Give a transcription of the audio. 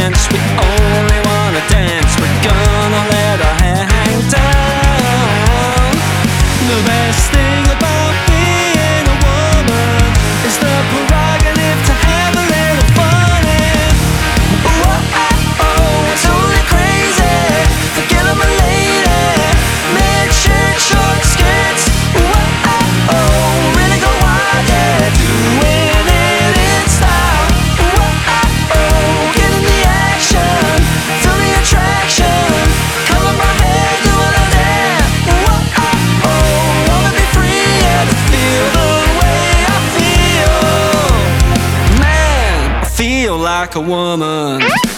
chance. We only wanna dance, we're gonna let our hair hang down. The best thing about being a woman is the prerogative to have a little fun. And whoa, it's only crazy. Forget I'm a lady. Mid-shirt, short skirts. Whoa, really go wild, yeah. Doing it in style. Whoa, get in the action. Feel the attraction. Color my hair, do what I dare. Whoa, wanna be free and feel the way I feel. Man, I feel like a woman.